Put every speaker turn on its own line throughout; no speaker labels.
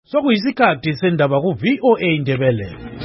Sokuyisikhathi sendaba ku VOA Indebele.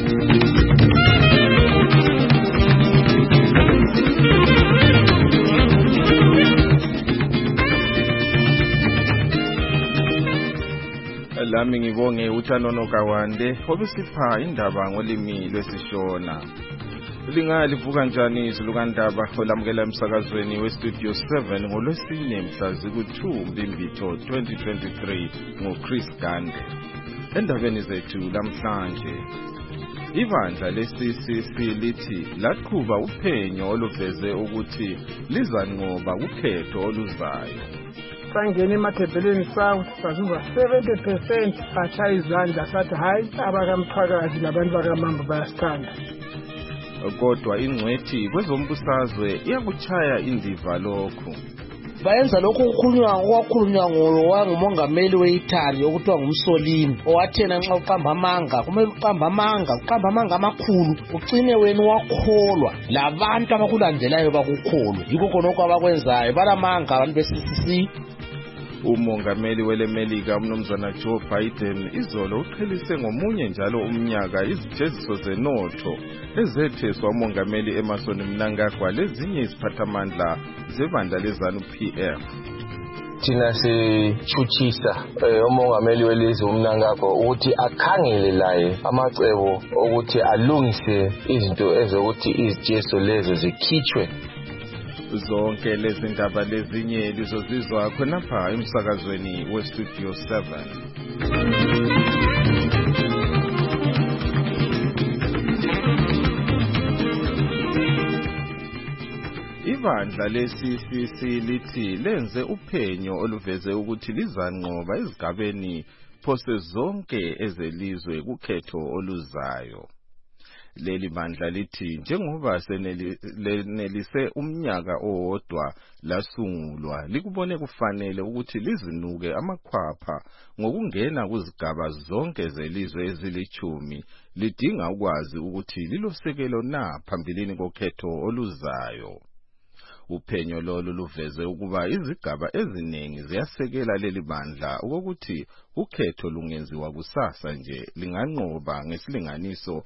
Lami ngibonge uThanono Kawande obisipha indaba ngolimi lwesishona. Lingalivuka njani izilukandaba olamukela emsakazweni weStudio 7 ngolwesine mhla ziku-2 Mbimbitho 2023 nguChris Gande. Endabeni zethu namhlanje, ibandla leCCC lithi laqhuba uphenyo oluveze ukuthi lizanqoba ukhetho oluzayo.
Sangena emathebheleni South sazuza 70% satshaya izandla sathi hayi abakamthwakazi labantu bakamamba bayasithanda.
Kodwa ingcwethi kwezombusazwe iyakuchaya indiva lokhu.
Bayenza lokho okukhulunywa ngumongameli weItali okuthiwa ngumsolini owathena nxa uqamba amanga kumele uqamba amanga amakhulu ugcine wena wakholwa labantu abakulandelayo bakukholwa yikho khonokho abakwenzayo balamanga abantu beCCC.
Umongameli welemelika umnumzana Joe Biden izolo uqhelise ngomunye njalo umnyaka izijeziso zenotho ezetheswa umongameli Emmerson Mnangagwa lezinye iziphathamandla zebandla leZANU-PF.
Thina sichuchisa umongameli welizwe uMnangagwa ukuthi akhangele laye amacebo ukuthi alungise izinto ezokuthi izijeziso lezo zikhitshwe.
Zonke lezi ndaba lezinye lizozizwa khonapha emsakazweni weStudio 7. Ibandla leCCC lithi lenze uphenyo oluveze ukuthi lizanqoba ezigabeni phose zonke ezelizwe kukhetho oluzayo. Leli bandla lithi njengoba senelise umnyaka owodwa lasungulwa likubone kufanele ukuthi lizinuke amakhwapha ngokungena kuzigaba zonke zelizwe ezili-10 lidinga ukwazi ukuthi lilosekelo na phambilini kokhetho oluzayo. Uphenyo lolu luveze ukuba izigaba eziningi ziyasekela leli bandla ukuthi ukhetho lungenziwa kusasa nje linganqoba ngesilinganiso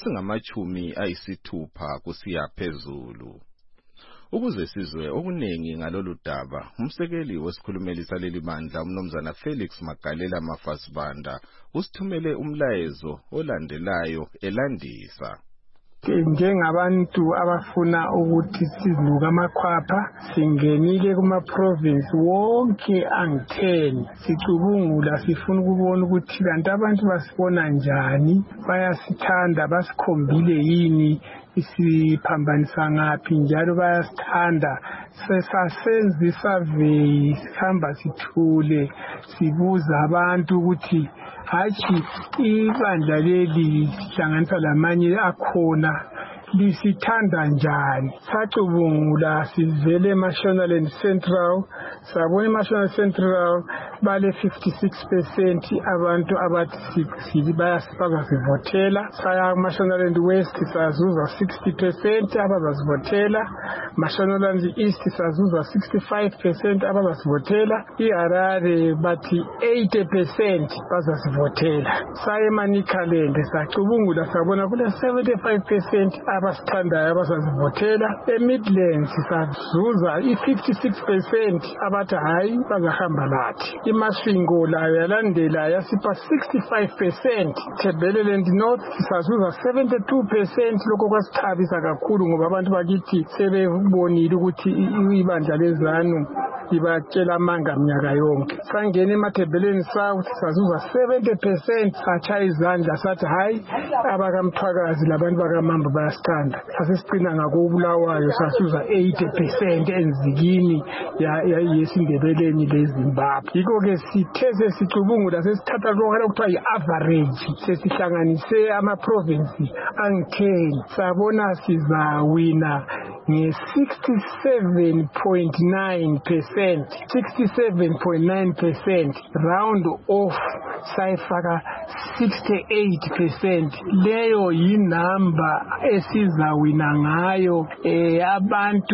esingama-60 kusiya phezulu. Ukuze sizwe okuningi ngalolu daba, umsekeli wesikhulumeli saleli bandla umnumzana Felix Magalela Mafasibanda usithumele umlayezo olandelayo elandisa.
Njengabantu abafuna ukuthi sizinuke amakhwapha singenile kuma-province wonke angu-10 sicubungula sifuna ukubona ukuthi kanti abantu basibona njani, bayasithanda, basikhombile yini isiphambanisa ngaphi njalo bayasithanda. Sesasenza isurvey sihamba sithule sibuza abantu ukuthi hatshi ibandla leli sihlanganisa lamanye akhona lisithanda njani. Sacubungula sivele eMashonaland Central sabona eMashonaland Central bale 56% abantu abathi bayasivotela. Saya eMashonaland West sazuza 60% abazasivotela. Mashonaland East sazuza 65% abazasivotela. iHarare bathi 80% bazasivotela. Saya eManicaland sacubungula sabona kule 75% abasithandayo abazasivotela. eMidlands sazuza 56% abathi hayi bazahamba lathi. iMasvingo layo yalandela yasipha 65%. Thebeleland North sazuza 72%. Lokho kwasithabisa kakhulu ngoba abantu bakithi sebebonile ukuthi ibandla leZANU libakela amanga mnyaka yonke. Sangena emathebheleni South sazuza 70% satshaya izandla sathi hayi abakamthwakazi labantu bakamamba bayasithanda. Sasesicina ngakobulawayo sasuza 80% enzikini yesindebeleni leZimbabwe. Yikho-ke sithe sesicubungula sesithatha lokho okuthiwa yi-average sesihlanganise ama-province angu-10 sabona sizawina nge-67.9%. 67.9% round off sayifaka 68%. Leyo yinamba esizawina ngayo. Abantu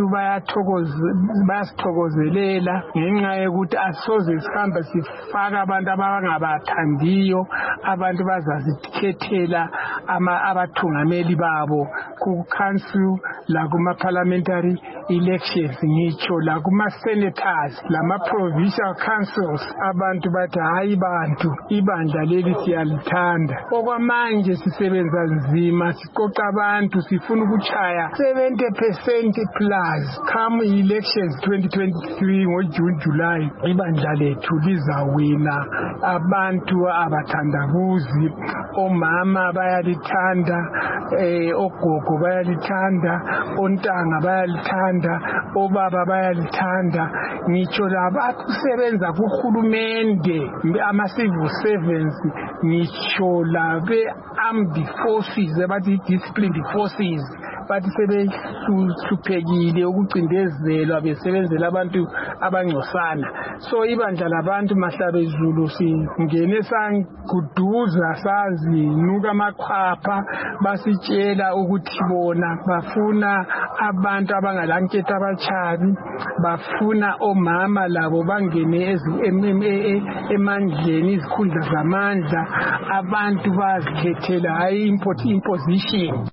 bayasithokozelela ngenxa yokuthi asoze sihambe sifaka abantu abangabathandiyo, abantu bazazikhethela abathungameli babo ku council la kuma parliamentary elections, ngitsho la kuma senators lama provincial councils. Abantu bathi hayi bantu, ibandla leli siyalithanda. Okwamanje sisebenza nzima, siqoqa abantu, sifuna ukuchaya 70% plus come elections 2023 ngoJune July. Ibandla lethu lizawina. Abantu abathandabuzi, omama bayalithanda, ogogo bayalithanda, ontanga bayalithanda, obaba bayalithanda, ngitsho labasebenza kuhulumende, ama-civil servants, ngitsho labe armed forces, abathi disciplined forces, bathi sebehluphekile ukucindezelwa besebenzela abantu abangcosana. So ibandla labantu Mahlabezulu singene sanguduza sazinuka amakhwapha, basitshela ukuthi bona bafuna abantu abangalanketha abachabi, bafuna omama labo bangene emandleni, izikhundla zamandla, abantu bazikhethela hayi imposition.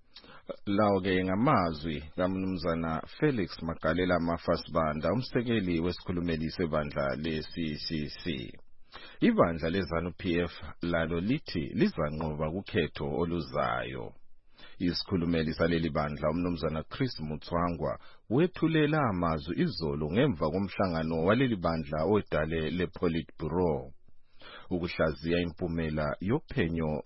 Lawo ke ngamazwi kaMnumzana Felix Magalela Mafasibanda, umsekeli wesikhulumeli sebandla le-CCC. Ibandla leZANU-PF lalo lithi lizanqoba kukhetho oluzayo. Isikhulumeli saleli bandla uMnumzana Chris Mutswangwa wethulela amazwi izolo ngemva komhlangano waleli bandla odale le-Politburo. Ukuhlaziya impumela yophenyo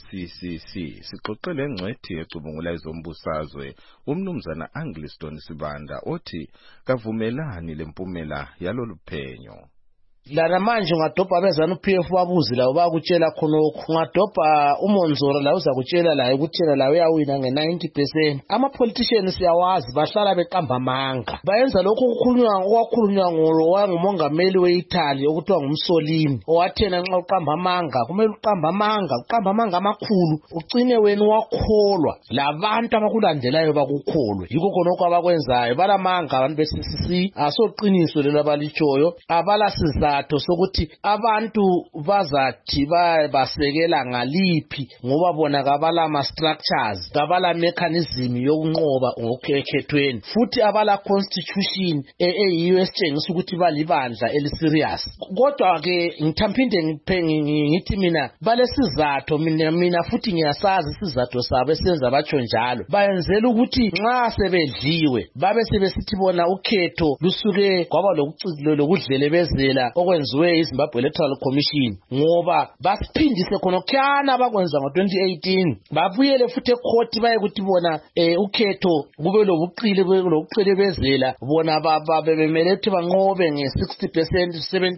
lwe-CCC sixoxele engcwethi ecubungula izombusazwe uMnumzana Angliston Sibanda othi kavumelani lempumela yalolu phenyo.
Lana manje ungadobha abeZANU-PF babuzi lawo bakutshela khonokho, ungadobha uMonzora la uzakutshela la ukutshela la uyawina nge-90%. Ama-politicians siyawazi bahlala beqamba amanga, bayenza lokho okwakhulunywa ngumongameli we-Italy okuthiwa nguMussolini, owathena nxa uqamba amanga kumele uqamba amanga amakhulu, ugcine wena wakholwa labantu abakulandelayo bakukholwe. Yikho khonokho abakwenzayo, balamanga abantu be-CCC, asoqiniso lelo abalitshoyo, abalasiza sokuthi abantu bazathi basekela ngaliphi ngoba bona kabala ma structures, kabala mechanism yokunqoba ngokukhethweni, futhi abala constitution eyiyo esitshengisa ukuthi balibandla eliserious. Kodwa ke ngithamphinde ngithi mina balesizathu, mina futhi ngiyasazi isizathu sabo esenza batsho njalo. Bayenzela ukuthi nxa sebedliwe babe sebesithi bona ukhetho lusuke kwaba lokudlelebezela okwenziwe iZimbabwe Electoral Commission, ngoba basiphindise khona kyana bakwenza ngo-2018, babuyele futhi ecourt baye ukuthi bona ukhetho kube lobuqili bezela, bona bebemele ukuthi banqobe nge-60%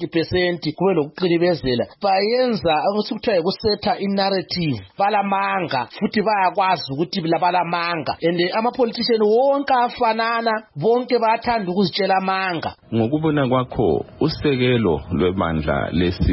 70%, kube lobuqili bezela. Bayenza ukuthi kuthiwa ukusetha inarrative, balamanga futhi bayakwazi ukuthi balamanga, and ama-politician wonke afanana, bonke bayathanda ukuzitshela amanga.
Ngokubona kwakho usekelo lwebandla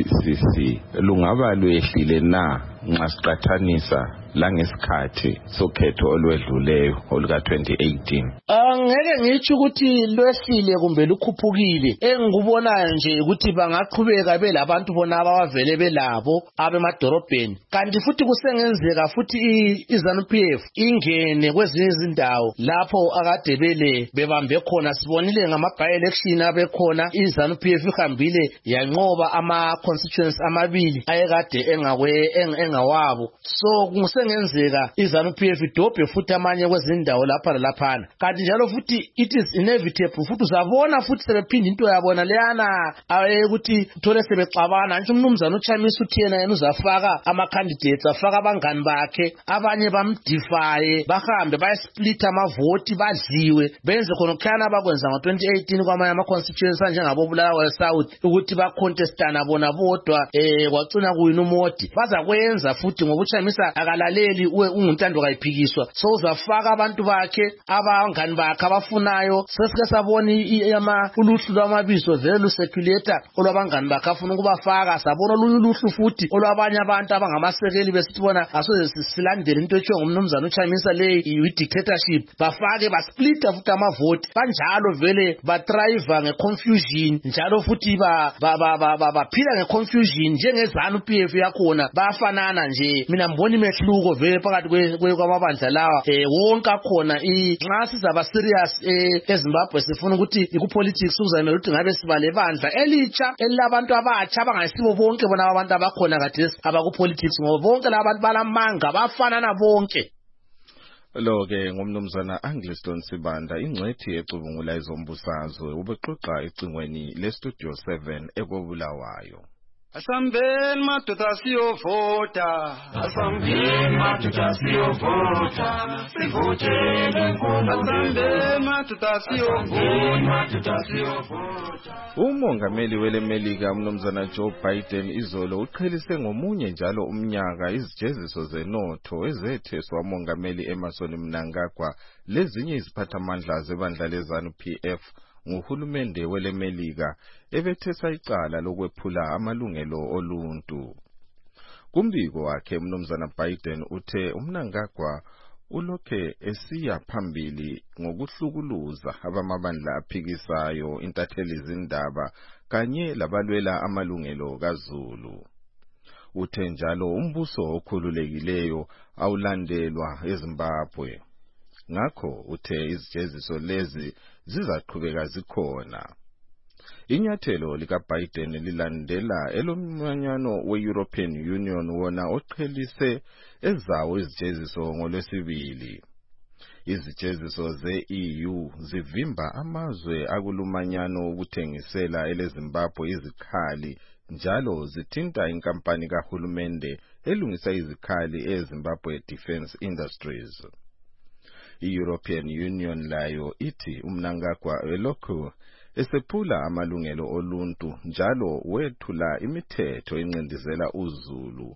le-CCC lungaba lwehlile na nxa siqathanisa langesikhathi sokhetho olwedluleyo oluka-2018?
Ngeke ngitsho ukuthi lwehlile kumbe lukhuphukile. Engikubonayo nje ukuthi bangaqhubeka belabantu bona abavele belabo abemadorobheni, kanti futhi kusengenzeka futhi iZANU-PF ingene kwezinye izindawo lapho akade bebambe khona. Sibonile ngama-by-election abekhona, iZANU-PF ihambile yanqoba ama-constituencies amabili ayekade engawabo. So kusengenzeka iZANU-PF idobhe futhi amanye kwezindawo lapha lalaphana, kanti njalo futhi it is inevitable futhi uzabona futhi sebephinda into yabona leyana ukuthi thole sebexabana. Nje uMnumzana uChamisa uthi yena uzafaka ama-candidates, afaka abangani bakhe, abanye bamdifye, bahambe bayesplit amavoti, badliwe, benze khona kukhana abakwenza ngo-2018 kwamanye ama-constituencies anjengabo Bulawayo South ukuthi bacontestana bona bodwa kwagcina kuyina umodi. Bazakwenza futhi ngoba uChamisa ungamlaleli unguntando kayiphikiswa sowuzafaka abantu bakhe abangani bakhe abafunayo sesike sabona uluhlu lwamabizo vele luseculator olwabangani bakhe afuna ukubafaka sabona uluhlu futhi olwabanye abantu abangamasekeli besibona asoze silandele into etshiwo ngumnumzana uChamisa le i-dictatorship bafake basplitta futhi amavoti kanjalo vele batriva ngeconfusion njalo futhi baphila ngeconfusion njengezanu PF yakhona bafanana nje mina mbona imehluko vele phakathi kwamabandla lawa wonke akhona nxa sizaba serious eZimbabwe sifuna ukuthi ikupolitics uzayimela ukuthi ngabe sibale bandla elitsha elabantu abatsha abangayisibo bonke bona abantu abakhona kade abakupolitics ngoba bonke labantu balamanga bafanana bonke.
Lo ke ngumnumzana Angliston Sibanda ingcethi ecubungula izombusazwe ubexoxa ecingweni leStudio 7 ekobulawayo.
Asambeni madoda siyovota, asambeni madoda siyovota, sivotele nkulu. Asambeni madoda siyovota.
Umongameli welemelika umnumzana Joe Biden izolo uqhelise ngomunye njalo umnyaka izijeziso zenotho ezetheswa umongameli Emmerson Mnangagwa lezinye iziphathamandla zebandla lezanu PF nguhulumende welemelika ebethesa icala lokwephula amalungelo oluntu. Kumbiko wakhe umnumzana Biden uthe uMnangagwa ulokhe esiya phambili ngokuhlukuluza abamabandla aphikisayo intatheli zindaba kanye labalwela amalungelo kaZulu. Uthe njalo umbuso okhululekileyo awulandelwa eZimbabwe. Ngakho uthe izijeziso lezi zizaqhubeka zikhona. Inyathelo likaBiden lilandela elomanyano we-European Union wona oqhelise ezawo izijeziso ngolwesibili. Izijeziso ze-EU zivimba amazwe akulumanyano ukuthengisela eleZimbabwe izikhali njalo zithinta inkampani kahulumende elungisa izikhali eZimbabwe Defence Industries. I-European Union layo ithi uMnangagwa elokhu esephula amalungelo oluntu njalo wethula imithetho encindezela uZulu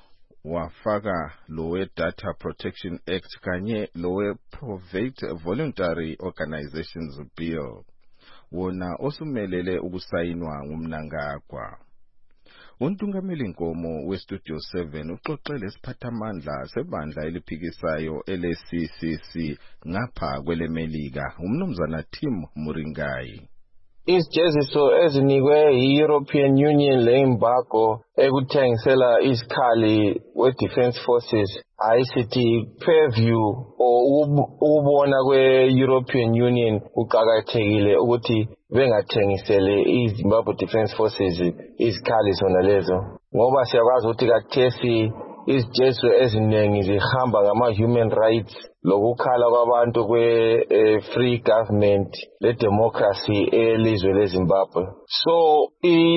wafaka lowe Data Protection Act kanye lowe Private Voluntary Organizations Bill wona osumelele ukusayinwa nguMnangagwa. Untungameli Nkomo weStudio 7 uxoxele isiphathamandla sebandla eliphikisayo LCCC ngapha kwelemelika umnumzana Tim Muringai.
Izijeziso ezinikwe i-European Union le-embargo ekuthengisela isikhali we-Defence Forces ayisithi purview ukubona kwe-European Union kuqakathekile ukuthi bengathengisele iZimbabwe Defence Forces izikhali zona lezo ngoba siyakwazi ukuthi kathesi izijeziso eziningi zihamba ngama-human rights lokukhala kwabantu kwe-free government le-democracy elizwe leZimbabwe. So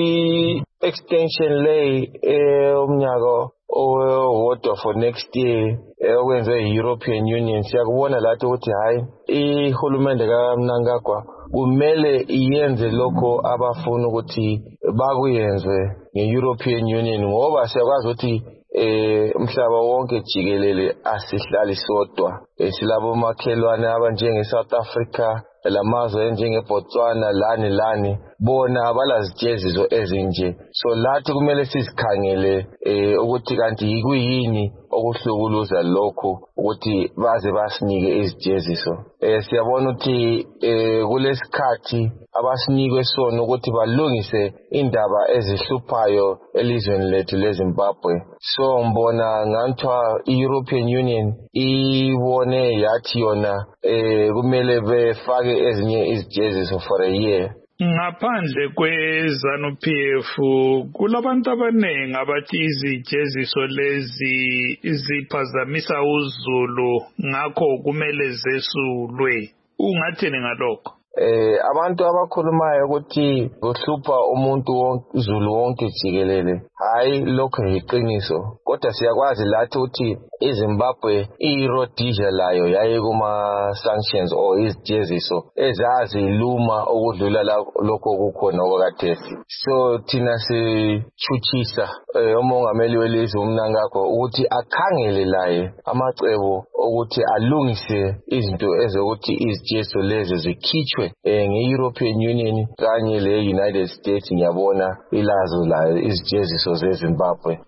i-extension lay umnyaka owodwa for next year okwenziwe yi-European Union siyakubona lathi ukuthi hayi ihulumende kaMnangagwa kumele iyenze lokho abafuna ukuthi bakuyenze nge-European Union ngoba siyakwazi ukuthi umhlaba wonke jikelele asihlali sodwa silabo makhelwane abanjenge South Africa lamazwe njenge Botswana lani bona abalazijeziso ezinje so lathi kumele sizikhangele ukuthi kanti yikuyini okuhlukuluza lokho ukuthi baze basinike izijeziso siyabona ukuthi kulesikhathi abasinikwe sona ukuthi balungise indaba ezihluphayo elizweni lethu leZimbabwe so mbona nganthiwa i-European Union ibone yathi yona kumele befake ezinye izijeziso for a year.
Ngaphandle kweZANU-PF kulabantu abaningi abathi izijeziso lezi ziphazamisa uZulu ngakho kumele zesulwe. Ungathini ngalokho?
abantu abakhulumayo ukuthi kuhlupha umuntu Zulu wonke jikelele hayi lokho yiqiniso kodwa siyakwazi lathi ukuthi iZimbabwe iRhodesia layo yaye kuma sanctions or izijeziso ezazi luma ukudlula lokho kukhona okwakhathesi so thina sichuchisa umongameli welizwe uMnangagwa ukuthi akhangele laye amacebo ukuthi alungise izinto ezokuthi izijeziso lezo zikhitshwe nge-European Union kanye le-United States ngiyabona ilazo layo izijeziso zeZimbabwe.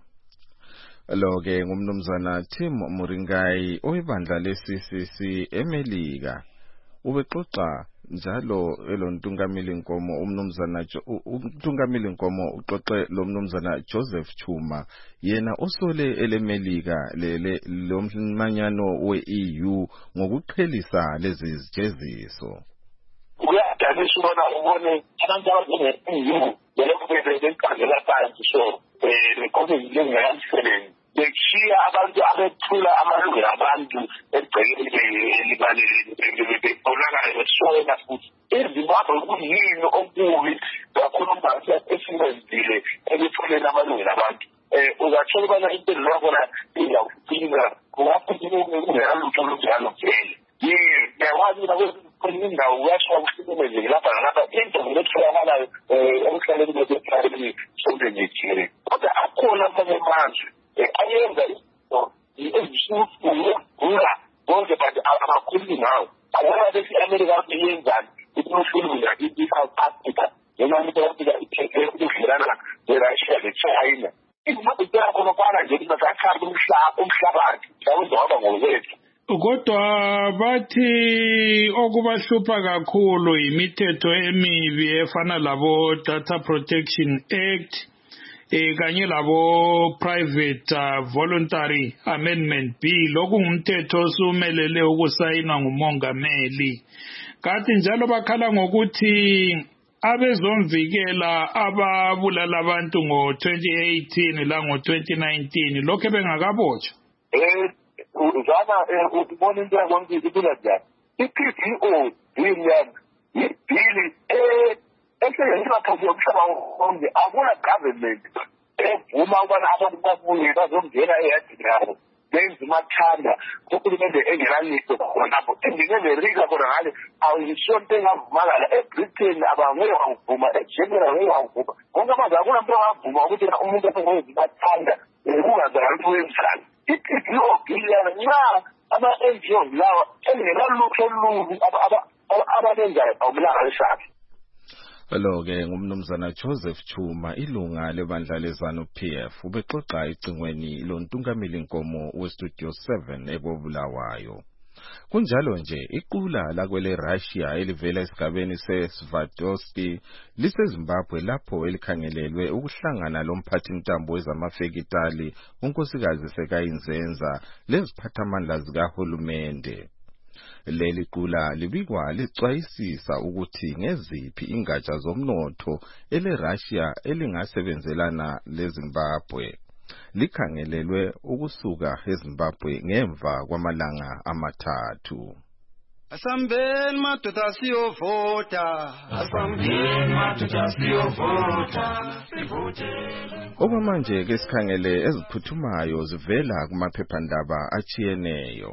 Lo-ke ngumnumzana Tim Muringai oyibandla le-CCC eMelika. Ubexoxa njalo elontungameli Nkomo umnumzana Nkomo uxoxe lo mnumzana Joseph Chuma yena osole eleMelika lomanyano we-EU ngokuqhelisa lezi zijeziso.
Uyadanisa ubone abantu abazenge-EU belokubebekhangelwa phansi so le-COVID ngayamsebenzi bekushiya abantu abethula amalungelo abantu egcekeni elibaleleni bebonakala besola futhi iZimbabwe kuyini okubi kakhulu umbhasi esingenzile ekutholeni amalungelo abantu uzathola ubana impilo yakhona iyawufika kungafuthi kunjalo vele ngiyakwazi ukuthi indawo uyasho ukuhlukumezeke lapha nalapha into etholakalayo emhlabeni besephakeni sonke nje jikelele kodwa akhona amanye amazwe ayenza izinto ezisukufunga bonke but abakhulumi ngawo abona bethi i-America iyenzani ukuhlulula i-South Africa noma into yafika ikudlelana ne-Russia ne-China izimbabwe yakhona kwana nje ukuthi basakhambe umhlabathi mhlawumbe waba ngokwethu.
Kodwa bathi okubahlupha kakhulu imithetho emibi efana labo Data Protection Act kanye labo Private Voluntary Amendment Bill okungumthetho osumelele ukusayinwa ngumongameli. Kanti njalo bakhala ngokuthi abezomvikela ababulala abantu ngo-2018 la ngo-2019 lokho bengakabotshwa.
Uzana ubona into yakho ikula njani i-PPO yibhili eseyenziwa phansi yomhlaba wonke akuna government evuma ukubana abantu babuye bazongena eyadini yabo benze umathanda uhulumende engelaliso khonapho engingeverika khona ngale awuyisho nto engavumakala eBritain abangeke wangivuma eGermany angeke wangivuma konke amazwe akuna mntu angavuma ukuthi umuntu esengenza umathanda kungazakala ukuthi wenzani i-PPO giliyana nxa ama-NGO lawa engelalutho olubi abalenzayo awumlanga lesakhe.
Lo-ke ngumnumzana Joseph Chuma ilunga lebandla leZANU-PF ubexoxa ecingweni lontungameli Nkomo weStudio 7 eBulawayo. Kunjalo nje iqula lakwele Russia elivela esigabeni seSverdlovsk liseZimbabwe lapho elikhangelelwe ukuhlangana lomphathintambo wezamafekitali unkosikazi Sekayinzenza leziphathamandla zikahulumende. Leli qula libikwa licwayisisa ukuthi ngeziphi ingatsha zomnotho ele-Russia elingasebenzelana leZimbabwe. Likhangelelwe ukusuka eZimbabwe ngemva kwamalanga amathathu.
Asambeni madoda siyovota. Asambeni madoda siyovota.
Okwamanje ke sikhangele eziphuthumayo zivela kumaphephandaba achiyeneyo.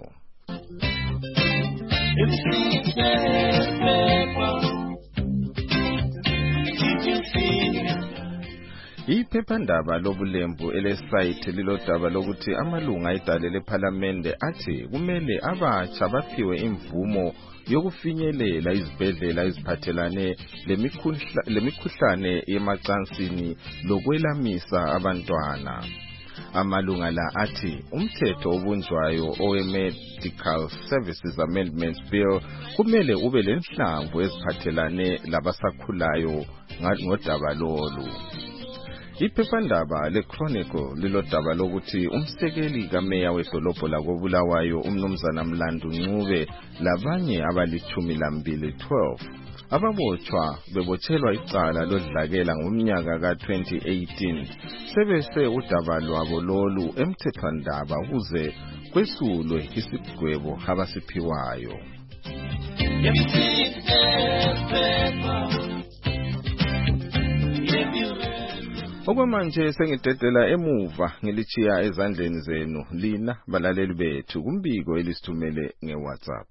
Iphephandaba lobulembu elesite lilodaba lokuthi amalunga idale lePhalamende athi kumele abatsha baphiwe imvumo yokufinyelela izibhedlela eziphathelane lemikhuhlane yemacansini lokwelamisa abantwana. Amalunga la athi umthetho obunjwayo owe-Medical Services Amendment Bill kumele ube lenhlamvu eziphathelane labasakhulayo ngodaba lolu. Iphephandaba leChronicle lilodaba lokuthi umsekeli kameya wedolobho lakoBulawayo umnumzana Mlandu Ncube labanye abali-12 ababotshwa bebotshelwa icala lodlakela ngomnyaka ka-2018 sebese udaba lwabo lolu emthethwandaba ukuze kwesulwe isigwebo abasiphiwayo. Okwamanje sengidedela emuva ngilichiya ezandleni zenu lina balaleli bethu kumbiko elisithumele ngeWhatsApp.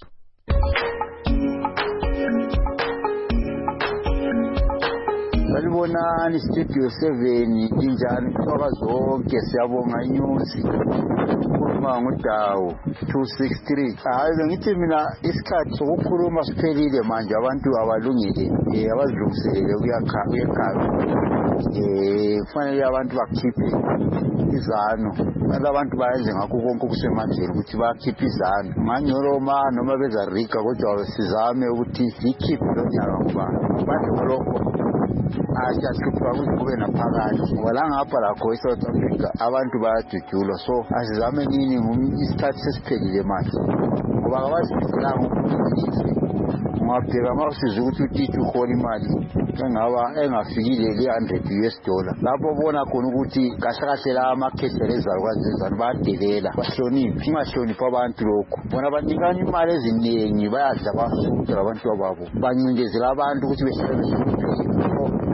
Salibonani Studio 7 injani kutoka zonke siyabonga inews ukukhuluma ngodawo 263 hayi ngithi mina isikhathi sokukhuluma siphelile manje abantu abalungile abazilungiselele uyakhala kufanele abantu bakhiphe izano abantu bayenze ngakho konke okusemandleni ukuthi bakhiphe izano manyoroma noma bezarika kodwa sizame ukuthi ikhiphe lo nyaka ngoba abantu lokho asiyahlupha ukuthi kube naphakathi ngoba ngapha lakho eSouth Africa abantu bayajujulwa so asizame nini isikhathi sesiphelile manje ngoba abazifiselanga ukuthi ngabheka masiza ukuthi utithu ukhona imali engafikile $100 lapho ubona khona ukuthi kahle la amakhethe lezalukwazi ezanu bayadelela bahloniphe ingahlonipha abantu lokho bona banikana imali eziningi bayadla basuka abantu ababo bancindezela abantu ukuthi behlale besukume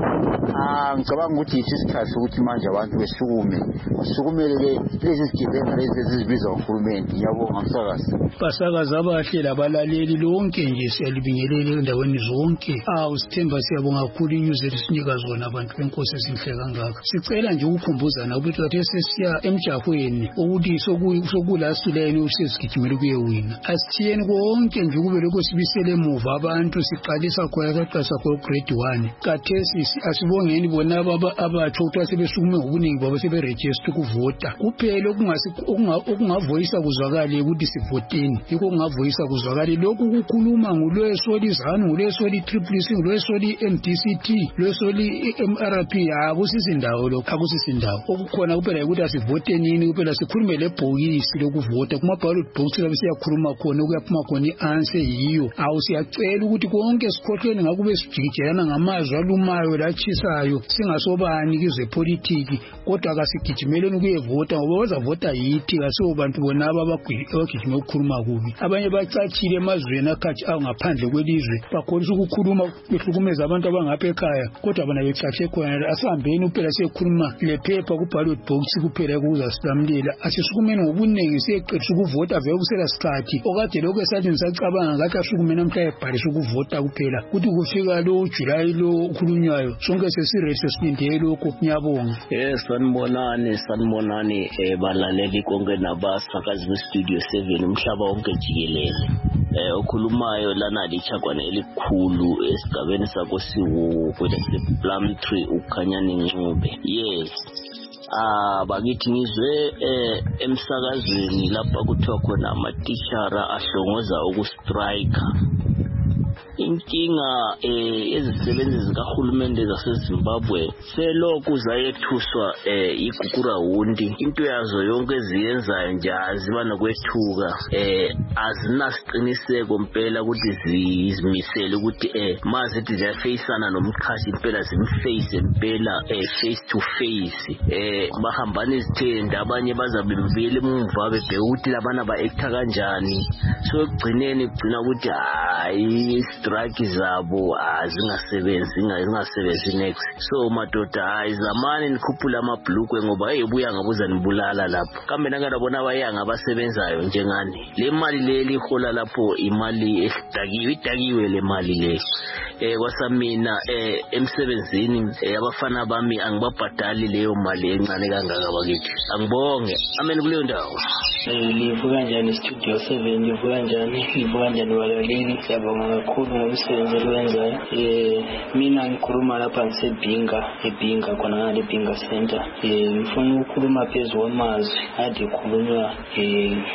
ngicabanga ukuthi isikhathi ukuthi manje abantu besukumele lezi zigebenga lezi zibiza uhulumeni ngiyabonga msakazi
basakaza abahle labalaleli lonke nje siyalibingelela endaweni zonke sithemba siyabonga kakhulu inews elisinika zona abantu benkosi ezinhle kangaka sicela nje ukukhumbuzana ukuthi kade sesiya emjahweni ukuthi sokulasulayo usesigijimela kuyewina asithiyeni konke nje kube lokho sibisele emuva abantu siqalisa khona grade 1 kathesi asibongeni bona abatsho ukuthi sebesukume ngobuningi babo seberegister ukuvota kuphela okungavoyisa kuzwakale ukuthi sivoteni yikho kungavoyisa kuzwakale lokhu kukhuluma ngulwesolizana ngulwesoli triple C ngulwesoli MDCT lwesoli MRP akusisindawo lokho akusisindawo okukhona kuphela ukuthi asivoteni nini kuphela sikhulume lebhokisi lokuvota kuma ballot box labe siyakhuluma khona ukuyaphuma khona ianswer yiyo siyacela ukuthi konke sikhohlweni ngakube sijikelana ngamazwi alumayo lachisayo singasobani kizwe politiki kodwa akasigijimeleni ukuyevota ngoba bazavota yithi kasobantu bona abagijime ukukhuluma kubi abanye bacatshile emazweni akhathi ngaphandle kwelizwe bakholisa ukukhuluma behlukumeza abantu abangapha ekhaya kodwa bona becatshe khona asihambeni kuphela siyekhuluma lephepha kubhalwe box kuphela ukuza silamlela asisukumeni ngobunengi siyeqedisa ukuvota vele kusela sikhathi okade lokho esathi nisacabanga ngathi asukumeni namhla ebhalisa ukuvota kuphela kuti kufika lo July lo ukhulunywayo sonke sesirete sesilindele lokho ngiyabonga sanibonani balaleli konke nabasakazi bestudio 7 umhlaba wonke jikelele okhulumayo lana lichagwana elikhulu esigabeni sakosiwo kwele Plumtree ukhanyani Ncube yes bakithi ngizwe emsakazweni lapha kuthiwa khona amatishara ahlongoza ukustrike inkinga ezisebenzi zikahulumende zaseZimbabwe selokhu zayethuswa igugurawundi into yazo yonke eziyenzayo nje aziba nokwethuka azinasiqiniseko impela ukuthi zizimisele ukuthi mazithi ziyafeyisana nomkhathi impela zimface impela face to face bahambana izithenda abanye bazabe bebuyela emumva bebheka ukuthi labana ba-acta kanjani so ekugcineni kugcina ukuthi hayi strike zabo zingasebenzi next so madoda izamani nikhuphula amabhlukwe ngoba ebuya ngabuza nibulala lapho kambe nakabona abayanga abasebenzayo njengani le mali le lihola lapho imali idakiwe le mali le kwasamina emsebenzini abafana bami angibabhadali leyo mali encane kangaka bakithi angibonge amen kuleyo ndawo
livuka kanjani studio 7 livuka kanjani balaleli siyabonga kakhulu ngomsebenzi owenzayo mina ngikhuluma lapha ebhinga khona ngale ebhinga center ngifuna ukukhuluma phezu kwamazwi ade khulunywa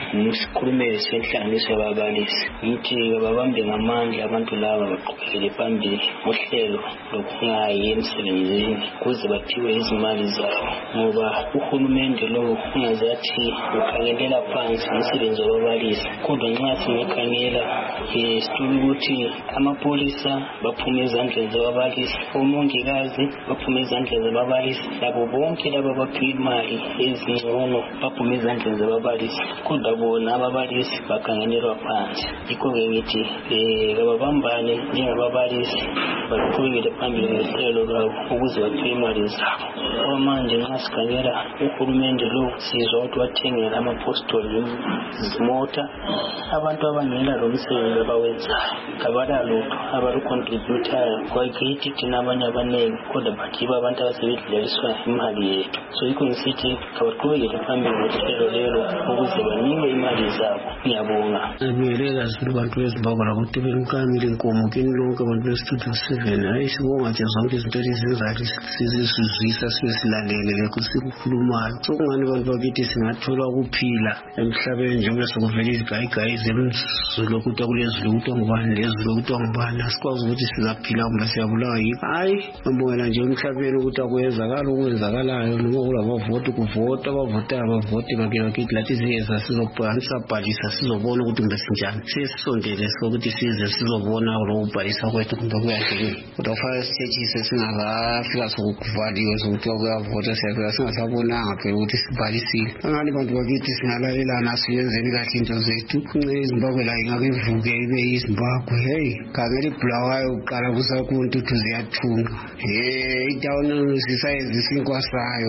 ngisikhulumele senhlanganiso yababalisi ngithi babambe ngamandla abantu laba baqhubekele phambili mhlawumbe uhlelo lokungayi emsebenzini kuze baphiwe izimali zabo, ngoba uhulumende lo ungazathi ukhangelela phansi umsebenzi wababalisi. Kodwa nxa singakhangela sithola ukuthi amapolisa baphume ezandleni zababalisi, omongikazi baphume ezandleni zababalisi, labo bonke laba baphiwa imali ezingcono baphume ezandleni zababalisi, kodwa bona ababalisi bakhangelelwa phansi. Yikho-ke ngithi kababambane njengababalisi baqhubekele phambili ngehlelo lwabo ukuze baphiwe imali zabo. Ngoba manje nxa sikhangela uhulumende lo sizwa ukuthi wathengela amapostoli izimota, abantu abangela lo msebenzi abawenzayo kabala lutho abalucontributayo kwakithi thina abanye abaningi, kodwa bathiba abantu abasebedlaliswa imali yethu. So yikho ngisithi kabaqhubekele phambili ngehlelo lelo ukuze banike imali zabo. Ngiyabonga.
Ngiyeleka zulu bantu bezimbabwe ukuthi benkamile inkomo kini lonke abantu bestudio 7. Hayi sibonga nje zonke izinto ezenzayo sizizwisa sizilalele kusikhulumayo. So kungani abantu bakithi singathola ukuphila emhlabeni njengoba sekuvela izigayigayi zemzulu ukuthi kulezulu ukuthi ngubani lezulu ukuthi ngubani, asikwazi ukuthi sizaphila kumbe siyabulawa yini. Hayi ngibongela nje emhlabeni ukuthi akwenzakala okwenzakalayo, noma kulabavoti kuvota abavotayo abavoti bakithi lathi siyeza sizobhalisa sizobona ukuthi kumbe sinjani. Sisondele sokuthi size sizobona lokubhalisa kwethu kumbe kuyahlelwe. Kodwa kufanele sithetshise singakafika sokuvaliwe sokuthi kuyavota siyafika singasabonanga phela ukuthi sibhalisile. Angani bantu bakithi singalalelana siyenzeni kahle into zethu. iZimbabwe la ingake ivuke ibe iZimbabwe. Hey khangela ibulawayo uqala kusakuntu ziyathunga. Idawuni sisayenza isinkwasayo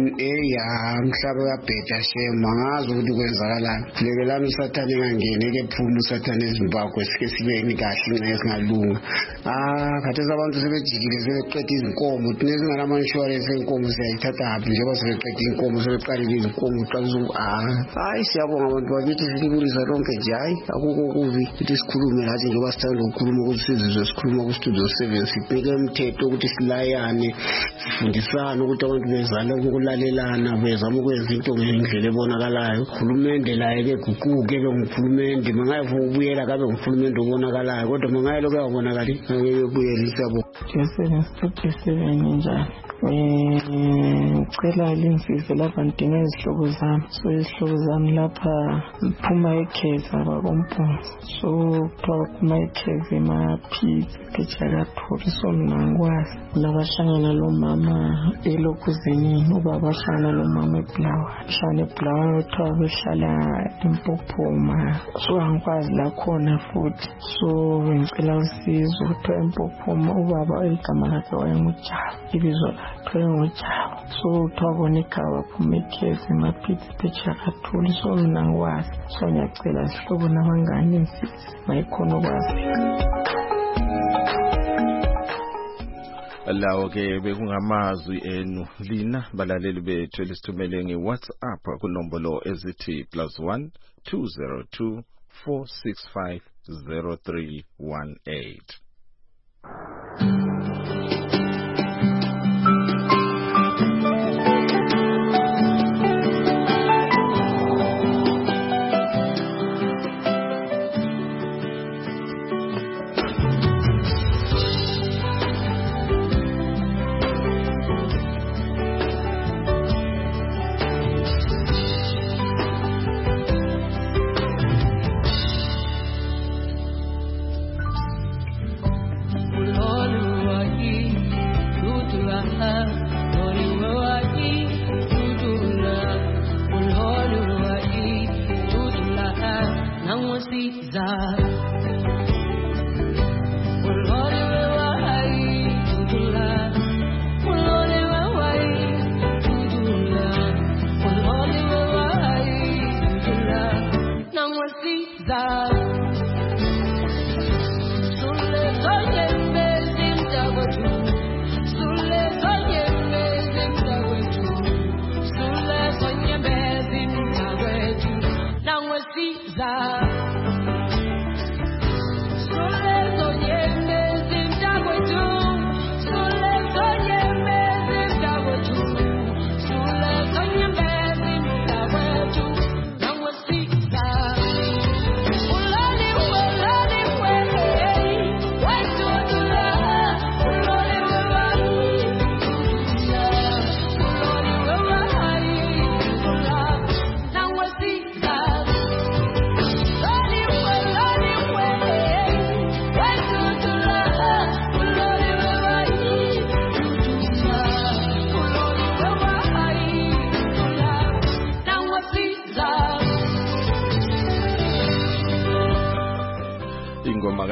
mhlaba uyabheda shema ngazi ukuthi kwenzakalani. Lekelani usathane ngangene ke phuma usathane eZimbabwe sike sibeni kahle nxa singalunga. Khathesi abantu sebejikile sebeqeda izinkomo, thina singalama insurance enkomo siyayithatha aphi njengoba sebeqeda inkomo sebeqalile izinkomo hayi siyabonga abantu bakithi silibulisa lonke nje. Hayi akukho kubi ukuthi sikhulume lathi njengoba sithanda ukukhuluma ukuthi sizizwe sikhuluma kustudio 7 sibheke umthetho ukuthi silayane sifundisane ukuthi abantu bezana ukulalelana bezama ukwenza into ngendlela ebonakalayo. Uhulumende laye ke guquke ke ngumhulumende mangayivuma ubuyela kabe ngumhulumende obonakalayo, kodwa mangayelo kuyabonakala ngeke isabo.
Studio 7 njani ucela linsize lapha ndinga izihlobo zami. So izihlobo zami lapha phuma ekheza bakompunzi, so kuthiwa phuma ekheza emaphiphi phetsha so ngingakwazi labahlangana lo mama elokuzenini ubaba ahlangana lo mama eBulawayo kuthiwa behlala eMpophoma, so angikwazi lakhona futhi. So ngicela usizo kuthiwa eMpophoma ubaba igama lakhe wayenguJabu, ibizo lakhe nguJabu. So kuthiwa bona ikhaya phuma ekheza emaphiphi phetsha kaThuli. So ngingakwazi, so ngiyacela sihlobo nabangani insisi mayikhona ukwazi.
Lawo ke bekungamazwi enu lina balaleli bethu elisithumele ngeWhatsApp kunombolo ezithi +1 202 465 0318.
All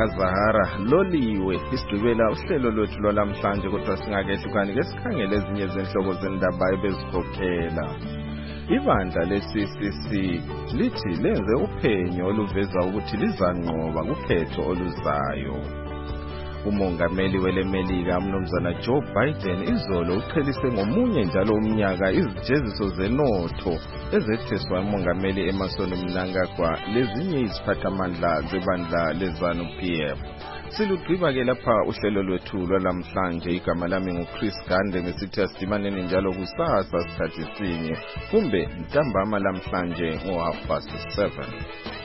kaZahara Loliwe isigqibela uhlelo lwethu lwalamhlanje kodwa singakehlukani ke sikhangele ezinye zenhloko zendaba ebezikhokhela. Ibandla le-CCC lithi lenze uphenyo oluveza ukuthi lizanqoba kukhetho oluzayo. Umongameli weleMelika umnumzana Joe Biden izolo uqhelise ngomunye njalo umnyaka izijeziso zenotho ezetheswa umongameli Emmerson Mnangagwa lezinye iziphathamandla zebandla leZANU-PF. Silugqiba ke lapha uhlelo lwethu lwalamhlanje. Igama lami nguChris Gande ngesithi asidimaneni njalo kusasa sikhathi sinye kumbe ntambama lamhlanje ngo 7:30.